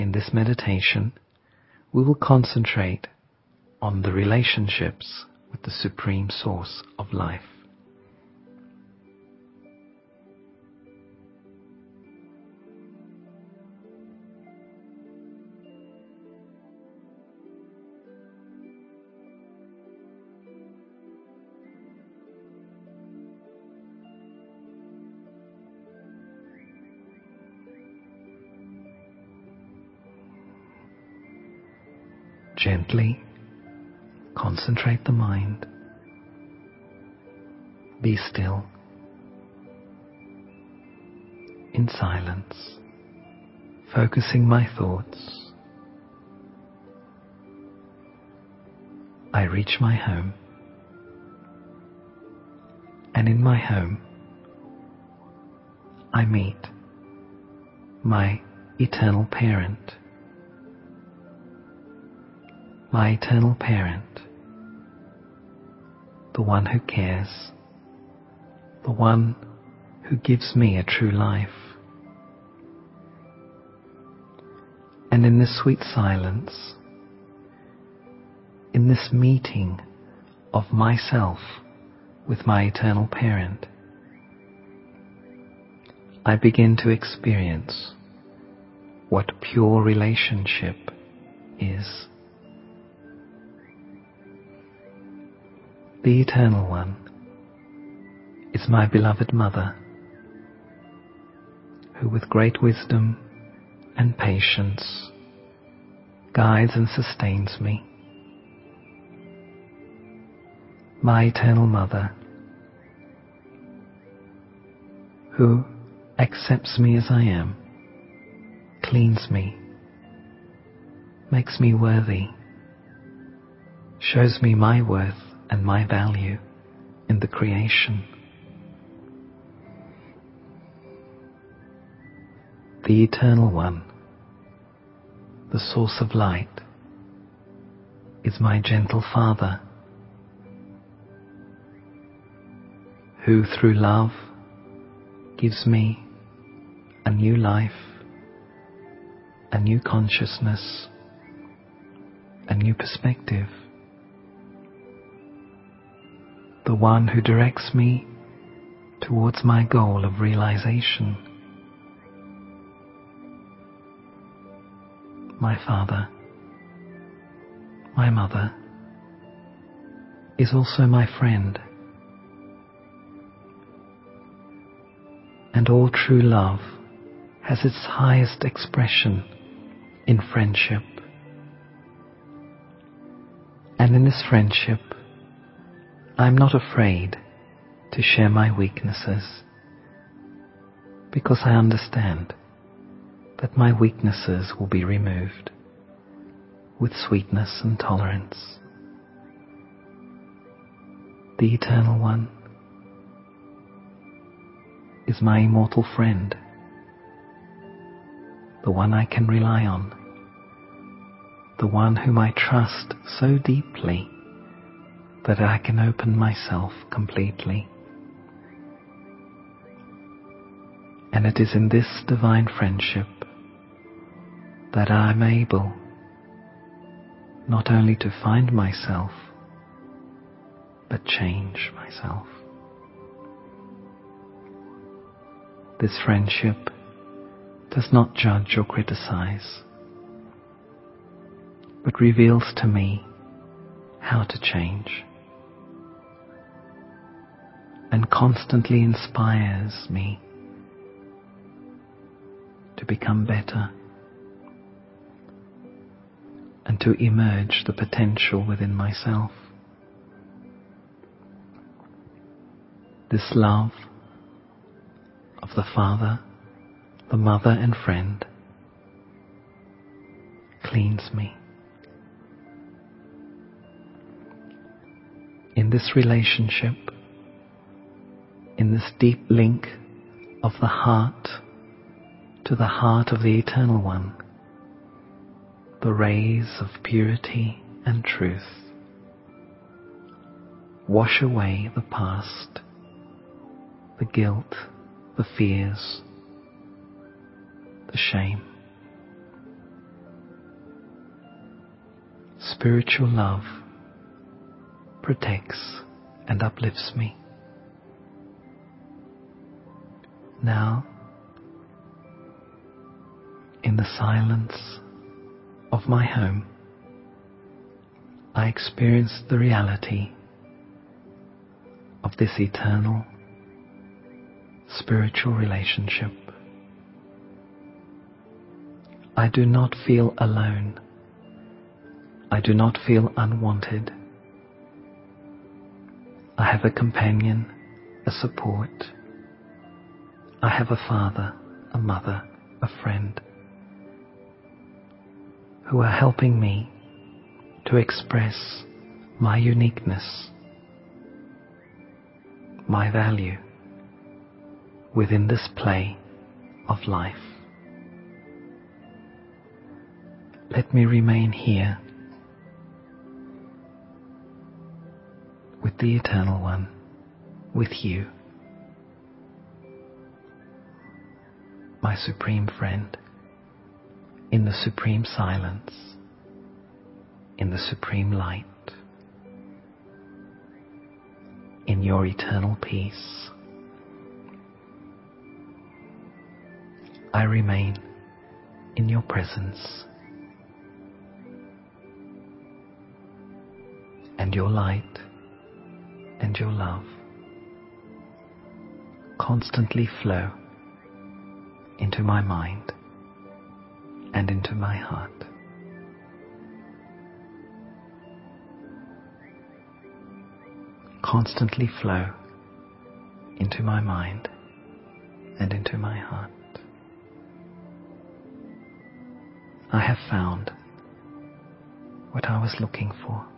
In this meditation, we will concentrate on the relationships with the Supreme Source of life. Gently concentrate the mind. Be still in silence, focusing my thoughts. I reach my home, and in my home I meet my eternal parent. My eternal parent, the one who cares, the one who gives me a true life. And in this sweet silence, in this meeting of myself with my eternal parent, I begin to experience what pure relationship is. The Eternal One is my beloved Mother, who with great wisdom and patience guides and sustains me. My Eternal Mother, who accepts me as I am, cleans me, makes me worthy, shows me my worth and my value in the creation. The Eternal One, the Source of Light, is my gentle Father, who through love gives me a new life, a new consciousness, a new perspective. The one who directs me towards my goal of realization. My Father, my Mother, is also my friend, and all true love has its highest expression in friendship. And in this friendship, I am not afraid to share my weaknesses, because I understand that my weaknesses will be removed with sweetness and tolerance. The Eternal One is my immortal friend, the one I can rely on, the one whom I trust so deeply that I can open myself completely. And it is in this divine friendship that I am able not only to find myself, but change myself. This friendship does not judge or criticize, but reveals to me how to change, and constantly inspires me to become better and to emerge the potential within myself. This love of the Father, the Mother and friend cleans me. In this relationship, in this deep link of the heart to the heart of the Eternal One, the rays of purity and truth wash away the past, the guilt, the fears, the shame. spiritual love protects and uplifts me. Now, in the silence of my home, I experience the reality of this eternal spiritual relationship. I do not feel alone. I do not feel unwanted. I have a companion, a support. I have a father, a mother, a friend, who are helping me to express my uniqueness, my value within this play of life. Let me remain here with the Eternal One, with you, my supreme friend, in the supreme silence, in the supreme light, in your eternal peace. I remain in your presence, and your light and your love constantly flow into my mind and into my heart. Constantly flow into my mind and into my heart. I have found what I was looking for.